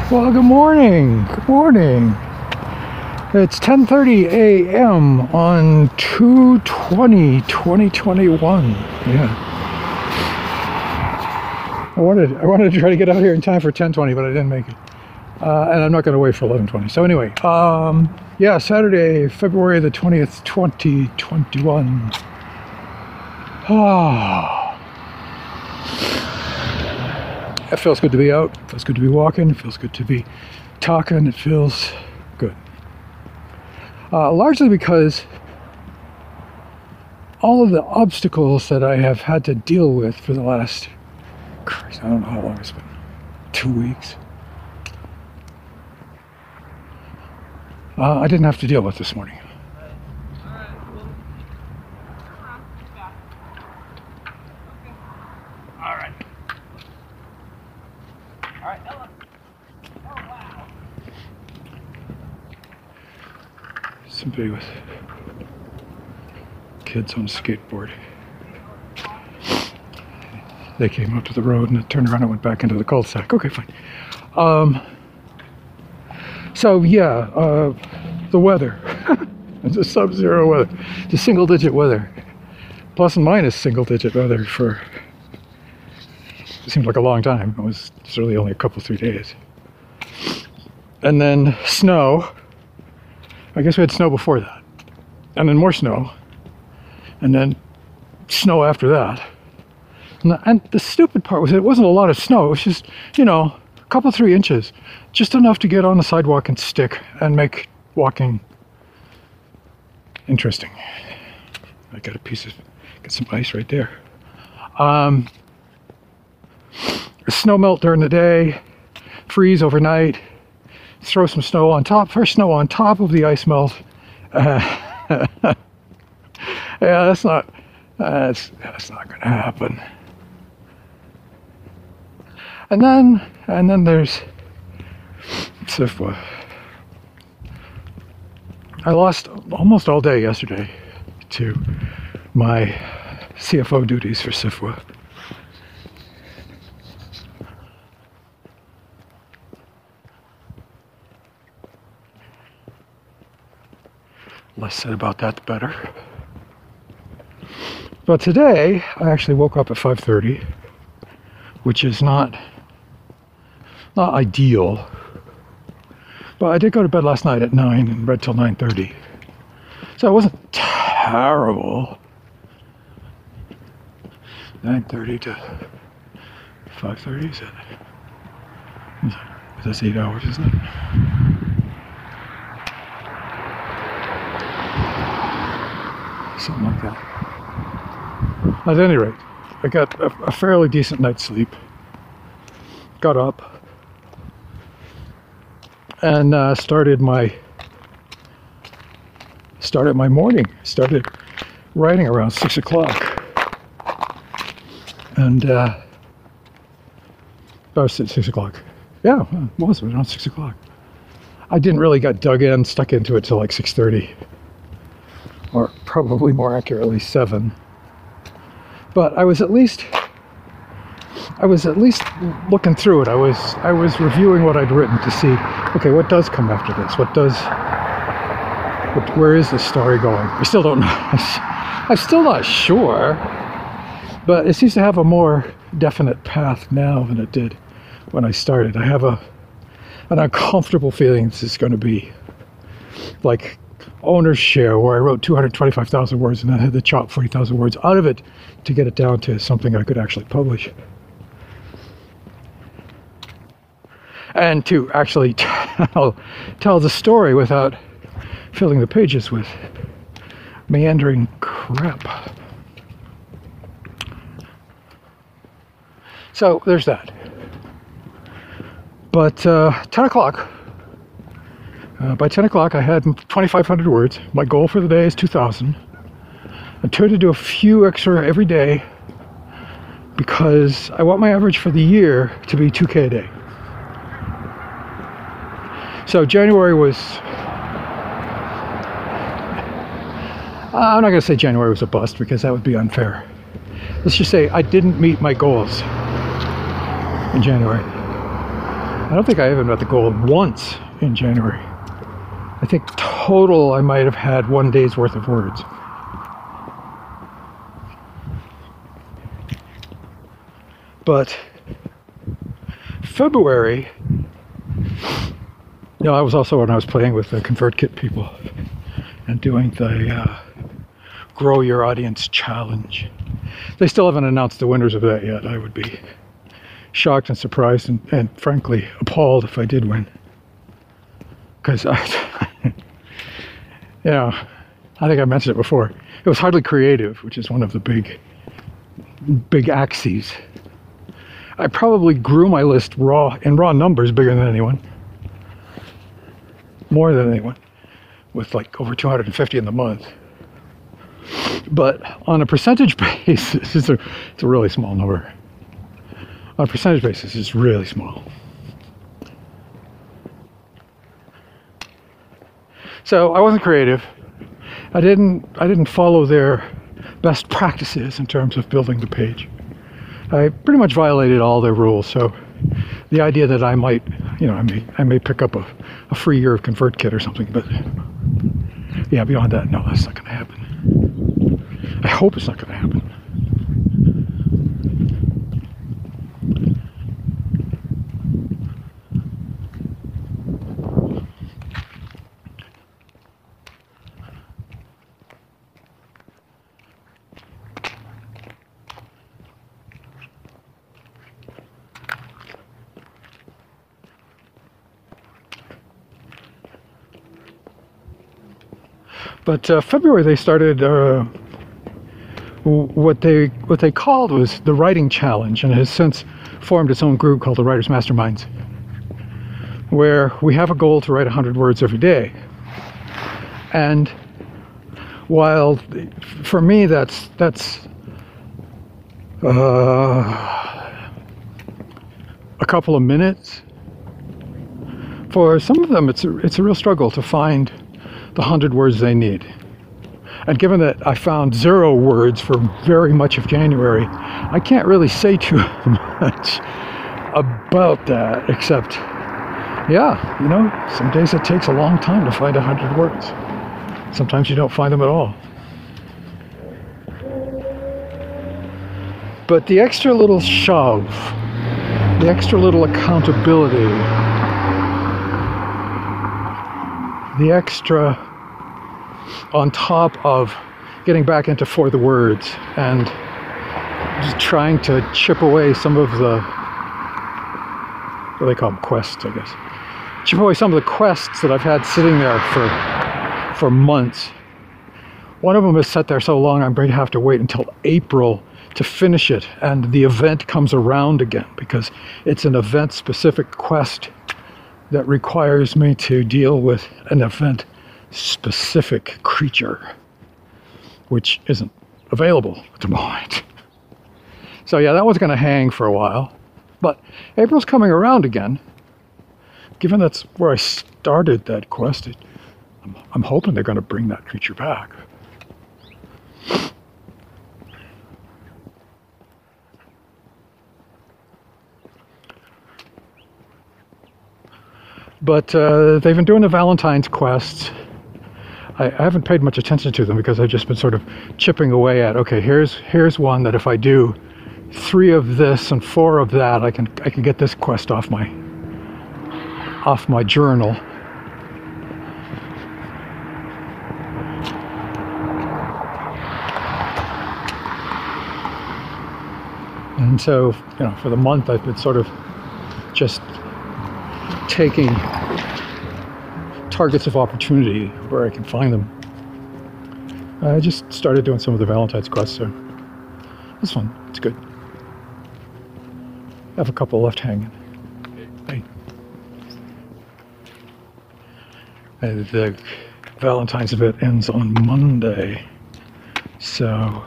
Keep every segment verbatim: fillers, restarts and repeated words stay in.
Well, good morning. Good morning. It's ten thirty a m on two twenty twenty twenty-one. Yeah. I wanted I wanted to try to get out here in time for ten twenty, but I didn't make it. Uh, and I'm not going to wait for eleven twenty. So anyway, um, yeah, Saturday, February the twentieth, twenty twenty-one. Ah. It feels good to be out. It feels good to be walking. It feels good to be talking. It feels good. Uh, largely because all of the obstacles that I have had to deal with for the last, Christ, I don't know how long it's been, two weeks. Uh, I didn't have to deal with this morning. Somebody with kids on a skateboard. They came out to the road and it turned around and went back into the cul-de-sac. Okay, fine. Um, so yeah, uh, the weather. It's a sub-zero weather. It's a single-digit weather. Plus and minus single-digit weather for, it seemed like a long time. It was it's really only a couple, three days. And then snow. I guess we had snow before that, and then more snow, and then snow after that. And the, and the stupid part was it wasn't a lot of snow. It was just, you know, a couple, three inches, just enough to get on the sidewalk and stick and make walking interesting. I got a piece of, got some ice right there. Um, snow melt during the day, freeze overnight. Throw some snow on top, first snow on top of the ice melt. Uh, yeah, that's not, that's, that's not going to happen. And then, and then there's Sifwa. I lost almost all day yesterday to my C F O duties for Sifwa. Less said about that, the better. But today, I actually woke up at five thirty, which is not, not ideal. But I did go to bed last night at nine and read till nine thirty. So it wasn't terrible. nine thirty to five thirty, is that? That's eight hours, isn't it? Something like that. At any rate, I got a, a fairly decent night's sleep. Got up and uh, started my started my morning. Started writing around six o'clock, and uh, I was at six o'clock. Yeah, it was around six o'clock. I didn't really get dug in, stuck into it till like six thirty. Or probably more accurately seven. But I was at least I was at least looking through it. I was I was reviewing what I'd written to see, okay, what does come after this? What does what, where is this story going? I still don't know. I'm still not sure. But it seems to have a more definite path now than it did when I started. I have a an uncomfortable feeling this is going to be like owner's share, where I wrote two hundred twenty-five thousand words and then had to chop forty thousand words out of it to get it down to something I could actually publish. And to actually tell, tell the story without filling the pages with meandering crap. So there's that. But uh, ten o'clock, Uh, by ten o'clock, I had twenty-five hundred words. My goal for the day is two thousand. I try to do a few extra every day because I want my average for the year to be two K a day. So January was, uh, I'm not going to say January was a bust because that would be unfair. Let's just say I didn't meet my goals in January. I don't think I even met the goal once in January. I think total I might have had one day's worth of words. But February, you know, I was also when I was playing with the ConvertKit people and doing the uh, Grow Your Audience Challenge. They still haven't announced the winners of that yet. I would be shocked and surprised and, and frankly appalled if I did win. Because I, you know, I think I mentioned it before. It was hardly creative, which is one of the big, big axes. I probably grew my list raw in raw numbers bigger than anyone. More than anyone. With like over two hundred fifty in the month. But on a percentage basis, it's a, it's a really small number. On a percentage basis, it's really small. So I wasn't creative. I didn't I didn't follow their best practices in terms of building the page. I pretty much violated all their rules, so the idea that I might, you know, I may I may pick up a, a free year of ConvertKit or something, but yeah, beyond that, no, that's not going to happen. I hope it's not going to happen. But uh, February they started uh, what they what they called was the Writing Challenge, and it has since formed its own group called the Writers Masterminds, where we have a goal to write one hundred words every day. And while for me that's that's uh, a couple of minutes, for some of them it's a, it's a real struggle to find the hundred words they need. And given that I found zero words for very much of January, I can't really say too much about that, except, yeah, you know, some days it takes a long time to find a hundred words. Sometimes you don't find them at all. But the extra little shove, the extra little accountability, the extra on top of getting back into For the Words and just trying to chip away some of the, what do they call them, quests, I guess. Chip away some of the quests that I've had sitting there for, for months. One of them is set there so long I'm going to have to wait until April to finish it, and the event comes around again because it's an event-specific quest that requires me to deal with an event-specific creature, which isn't available at the moment. So yeah, that was going to hang for a while. But April's coming around again. Given that's where I started that quest, it, I'm, I'm hoping they're going to bring that creature back. But uh, they've been doing the Valentine's quests. I, I haven't paid much attention to them because I've just been sort of chipping away at, okay, here's here's one that if I do three of this and four of that, I can I can get this quest off my off my journal. And so, you know, for the month I've been sort of just taking targets of opportunity where I can find them. I just started doing some of the Valentine's quests, so it's fun. It's good. I have a couple left hanging. Hey. And the Valentine's event ends on Monday, so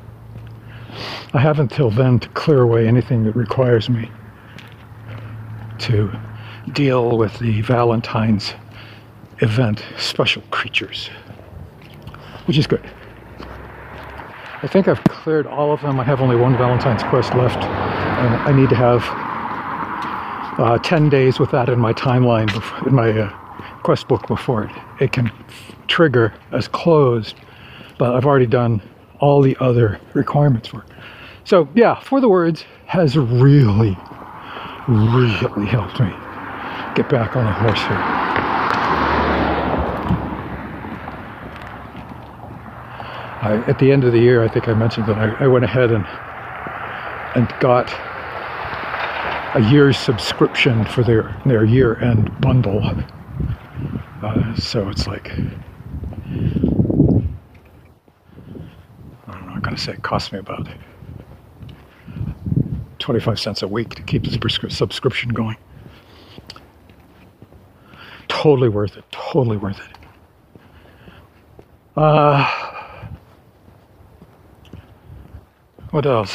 I have until then to clear away anything that requires me to deal with the Valentine's event special creatures, which is good. I think I've cleared all of them. I have only one Valentine's quest left, and I need to have uh, ten days with that in my timeline, before, in my uh, quest book before it, it can trigger as closed, but I've already done all the other requirements for it. So yeah, For the Words has really, really helped me get back on the horse here. I, at the end of the year, I think I mentioned that I, I went ahead and and got a year's subscription for their their year-end bundle. Uh, so it's like, I'm not going to say it cost me about twenty-five cents a week to keep this prescri- subscription going. Totally worth it. Totally worth it. Uh, what else?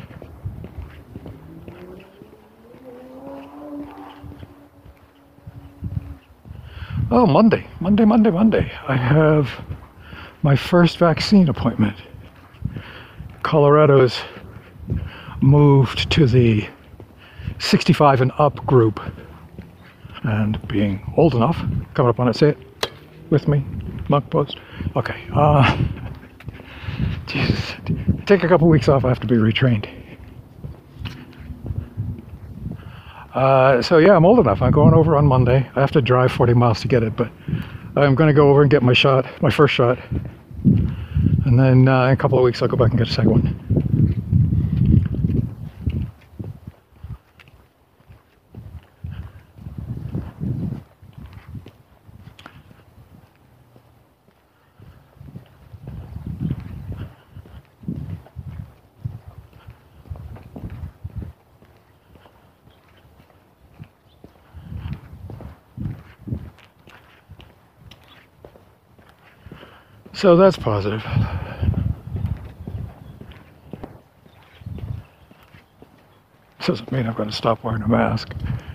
Oh, Monday, Monday, Monday, Monday. I have my first vaccine appointment. Colorado's moved to the sixty-five and up group. And being old enough, coming up on it, say it with me, Monk Post. Okay, uh, Jesus, take a couple weeks off, I have to be retrained. Uh, so yeah, I'm old enough. I'm going over on Monday. I have to drive forty miles to get it, but I'm going to go over and get my shot, my first shot. And then uh, in a couple of weeks, I'll go back and get a second one. So that's positive. Doesn't mean I'm going to stop wearing a mask.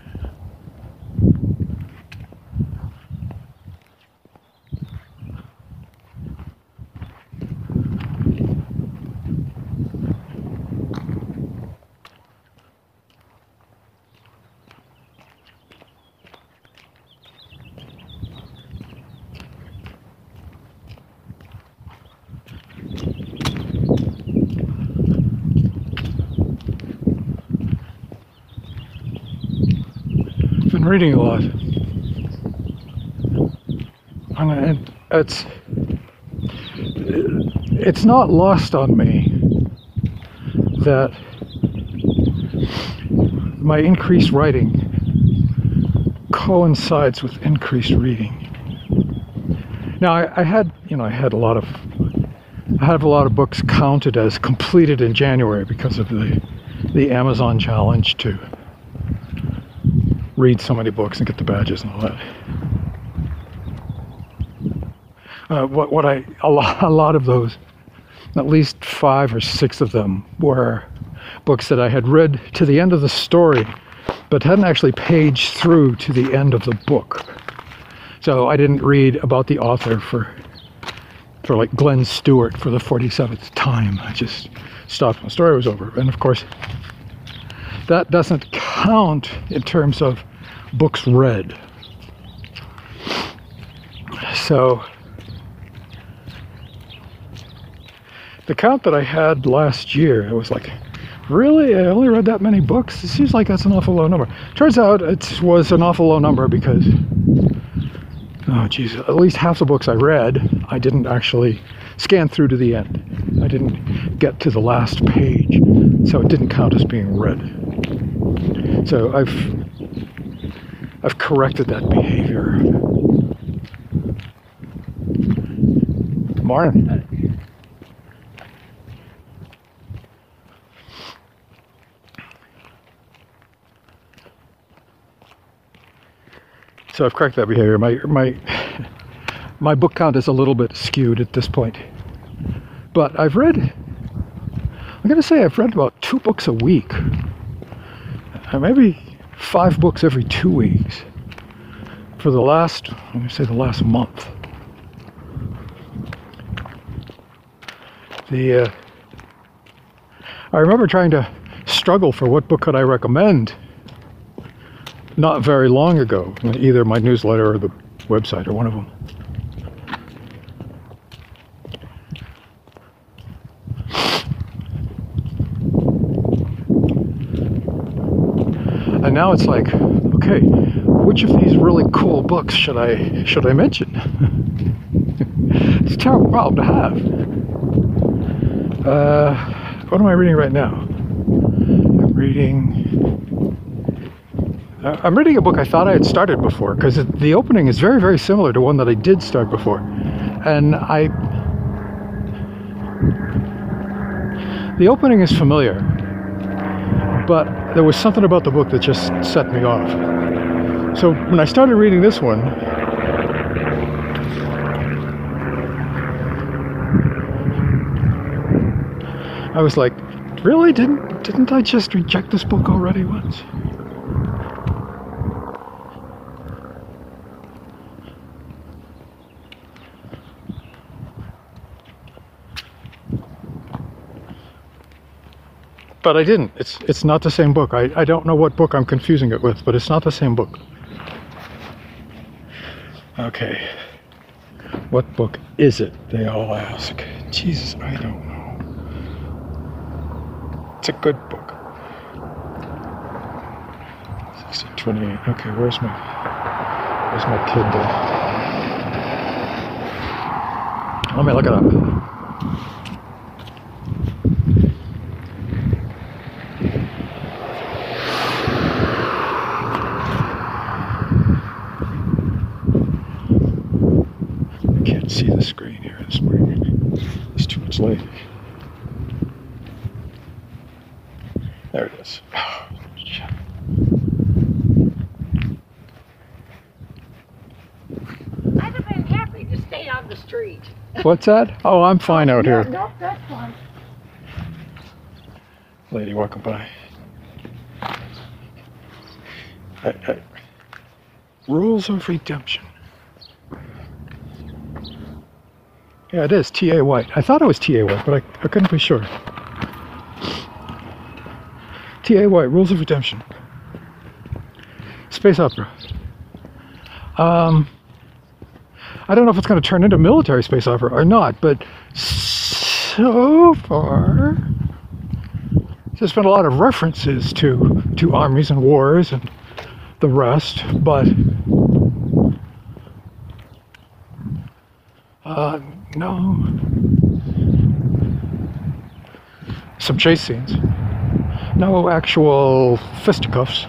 Been reading a lot. And it's it's not lost on me that my increased writing coincides with increased reading. Now I, I had you know I had a lot of I have a lot of books counted as completed in January because of the the Amazon challenge to read so many books and get the badges and all that. Uh, what what I a lot, a lot of those, at least five or six of them were books that I had read to the end of the story, but hadn't actually paged through to the end of the book. So I didn't read about the author for for like Glenn Stewart for the forty-seventh time. I just stopped when the story was over. And of course, that doesn't count in terms of books read. So the count that I had last year, it was like, really? I only read that many books? It seems like that's an awful low number. Turns out it was an awful low number because, oh geez, at least half the books I read, I didn't actually scan through to the end. I didn't get to the last page, so it didn't count as being read. So I've I've corrected that behavior. Morning. So I've corrected that behavior. My my my book count is a little bit skewed at this point, but I've read. I'm gonna say I've read about two books a week. Uh, maybe five books every two weeks for the last, let me say the last month. The, uh, I remember trying to struggle for what book could I recommend not very long ago, either my newsletter or the website or one of them. And now it's like, okay, which of these really cool books should I should I mention? It's a terrible problem to have. Uh, what am I reading right now? I'm reading. Uh, I'm reading a book I thought I had started before because the opening is very, very similar to one that I did start before, and I. The opening is familiar, but there was something about the book that just set me off. So when I started reading this one, I was like, really? Didn't didn't I just reject this book already once? But I didn't. It's it's not the same book. I, I don't know what book I'm confusing it with, but it's not the same book. Okay. What book is it? They all ask. Jesus, I don't know. It's a good book. sixteen twenty-eight. Okay, where's my where's my Kindle? Let me look it up. See the screen here this morning. It's too much light. There it is. Oh, shit. I'd have been happy to stay on the street. What's that? Oh, I'm fine out no, here. No, that's fine. Lady walking by. I, I, Rules of Redemption. Yeah, it is T A White. I thought it was T A White, but I, I couldn't be sure. T A White, Rules of Redemption. Space opera. Um, I don't know if it's going to turn into military space opera or not, but so far there's been a lot of references to, to armies and wars and the rest, but uh, no. Some chase scenes. No actual fisticuffs.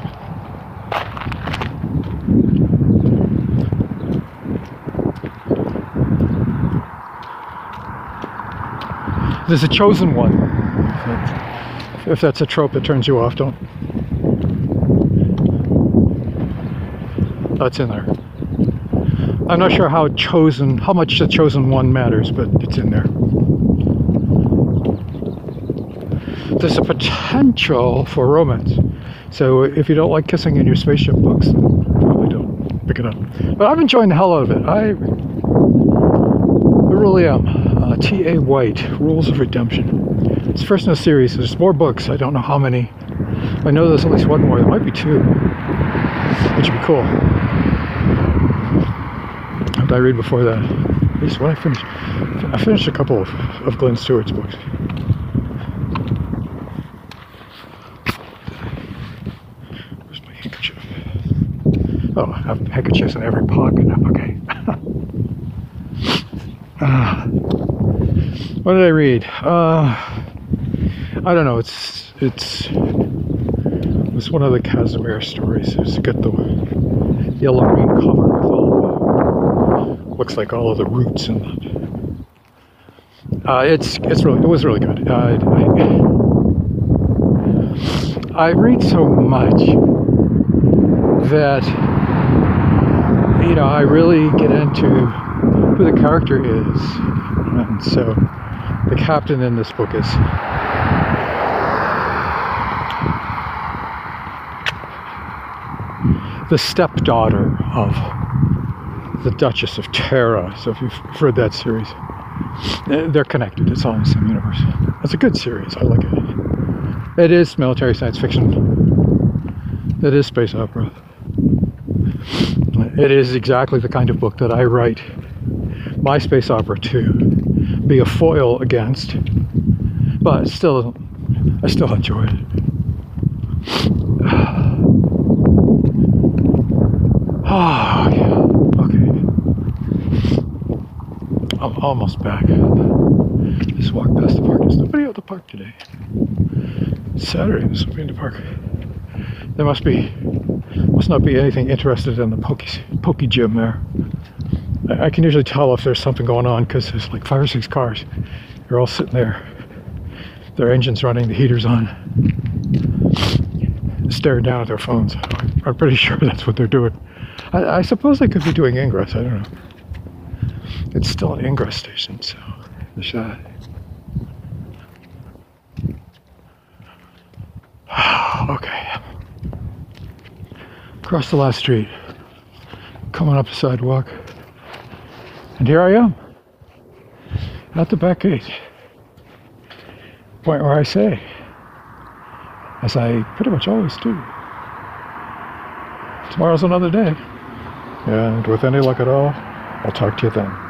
There's a chosen one. If that's a trope that turns you off, don't. That's in there. I'm not sure how chosen, how much the chosen one matters, but it's in there. There's a potential for romance. So if you don't like kissing in your spaceship books, then probably don't pick it up. But I'm enjoying the hell out of it. I, I really am. Uh, T A White, Rules of Redemption. It's first in a series. There's more books. I don't know how many. I know there's at least one more. There might be two, which would be cool. What did I read before that? At least what I finished. I finished a couple of, of Glenn Stewart's books. Where's my handkerchief? Oh, I have handkerchiefs in every pocket. Okay. uh, what did I read? Uh, I don't know. It's it's it was one of the Casimir stories. It's got the yellow green cover with all the looks like all of the roots and uh, it's it's really it was really good. Uh, I, I read so much that you know I really get into who the character is, and so the captain in this book is the stepdaughter of the Duchess of Terra. So if you've read that series, they're connected. It's all in the same universe. It's a good series. I like it. It is military science fiction. It is space opera. It is exactly the kind of book that I write my space opera to be a foil against, but still, I still enjoy it. Oh, yeah. Okay. I'm almost back. Just walked past the park. There's nobody at the park today. It's Saturday. There's nobody in the park. There must be, must not be anything interested in the pokey, pokey gym there. I, I can usually tell if there's something going on because there's like five or six cars. They're all sitting there. Their engine's running, the heater's on, staring down at their phones. I'm pretty sure that's what they're doing. I, I suppose they could be doing ingress. I don't know. It's still an ingress station, so there's that. Okay. Across the last street, coming up the sidewalk, and here I am at the back gate. Point where I say, as I pretty much always do, tomorrow's another day, and with any luck at all, I'll talk to you then.